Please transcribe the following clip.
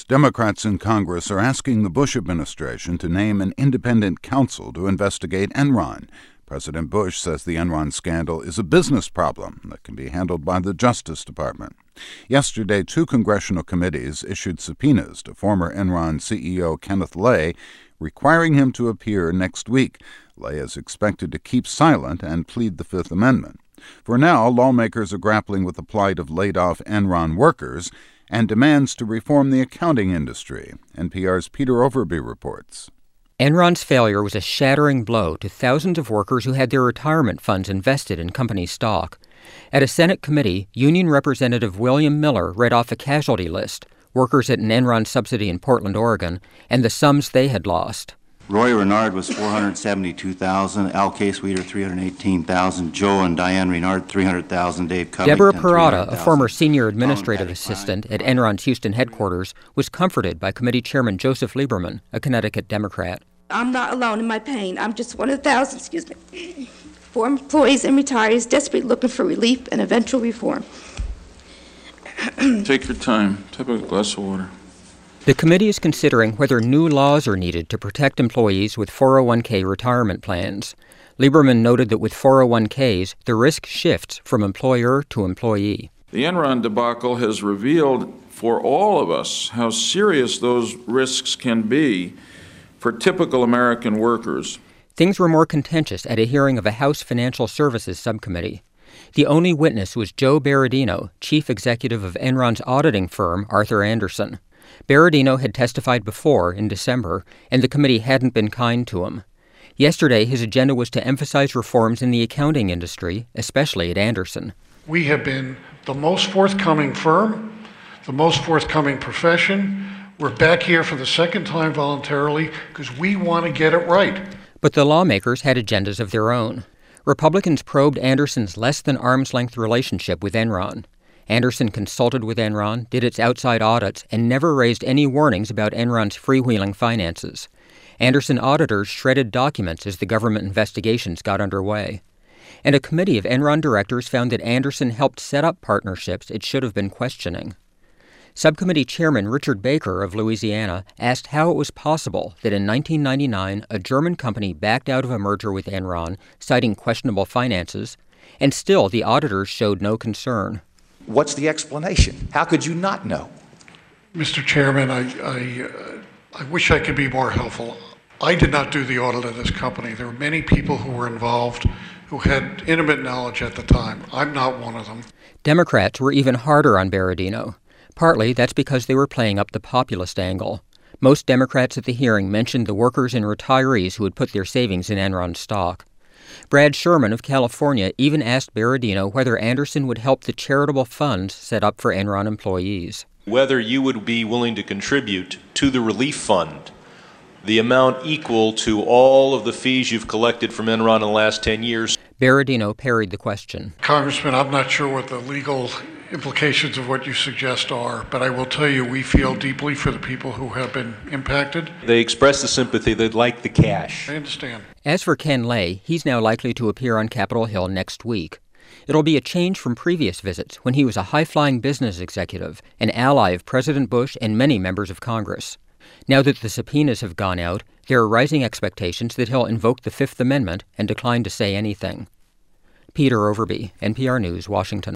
News. Democrats in Congress are asking the Bush administration to name an independent counsel to investigate Enron. President Bush says the Enron scandal is a business problem that can be handled by the Justice Department. Yesterday, 2 congressional committees issued subpoenas to former Enron CEO Kenneth Lay, requiring him to appear next week. Lay is expected to keep silent and plead the Fifth Amendment. For now, lawmakers are grappling with the plight of laid-off Enron workers and demands to reform the accounting industry. NPR's Peter Overby reports. Enron's failure was a shattering blow to thousands of workers who had their retirement funds invested in company stock. At a Senate committee, Union Representative William Miller read off a casualty list, workers at an Enron subsidy in Portland, Oregon, and the sums they had lost. Roy Renard was $472,000, Al K-Sweeter $318,000, Joe and Diane Renard $300,000, Dave Covington Deborah Parada, a former $300,000. senior administrative assistant at Enron's Houston headquarters, was comforted by committee chairman Joseph Lieberman, a Connecticut Democrat. I'm not alone in my pain. I'm just one of thousands, for employees and retirees desperately looking for relief and eventual reform. Take your time. Take a glass of water. The committee is considering whether new laws are needed to protect employees with 401k retirement plans. Lieberman noted that with 401ks, the risk shifts from employer to employee. The Enron debacle has revealed for all of us how serious those risks can be for typical American workers. Things were more contentious at a hearing of a House Financial Services subcommittee. The only witness was Joe Berardino, chief executive of Enron's auditing firm, Arthur Andersen. Berardino had testified before in December, and the committee hadn't been kind to him. Yesterday, his agenda was to emphasize reforms in the accounting industry, especially at Andersen. We have been the most forthcoming firm, the most forthcoming profession. We're back here for the second time voluntarily because we want to get it right. But the lawmakers had agendas of their own. Republicans probed Andersen's less-than-arm's-length relationship with Enron. Andersen consulted with Enron, did its outside audits, and never raised any warnings about Enron's freewheeling finances. Andersen auditors shredded documents as the government investigations got underway. And a committee of Enron directors found that Andersen helped set up partnerships it should have been questioning. Subcommittee Chairman Richard Baker of Louisiana asked how it was possible that in 1999 a German company backed out of a merger with Enron, citing questionable finances, and still the auditors showed no concern. What's the explanation? How could you not know? Mr. Chairman, I wish I could be more helpful. I did not do the audit of this company. There were many people who were involved who had intimate knowledge at the time. I'm not one of them. Democrats were even harder on Berardino. Partly that's because they were playing up the populist angle. Most Democrats at the hearing mentioned the workers and retirees who had put their savings in Enron stock. Brad Sherman of California even asked Berardino whether Andersen would help the charitable funds set up for Enron employees. Whether you would be willing to contribute to the relief fund the amount equal to all of the fees you've collected from Enron in the last 10 years. Berardino parried the question. Congressman, I'm not sure what the legal implications of what you suggest are, but I will tell you we feel deeply for the people who have been impacted. They express the sympathy. They'd like the cash. I understand. As for Ken Lay, he's now likely to appear on Capitol Hill next week. It'll be a change from previous visits when he was a high-flying business executive, an ally of President Bush and many members of Congress. Now that the subpoenas have gone out, there are rising expectations that he'll invoke the Fifth Amendment and decline to say anything. Peter Overby, NPR News, Washington.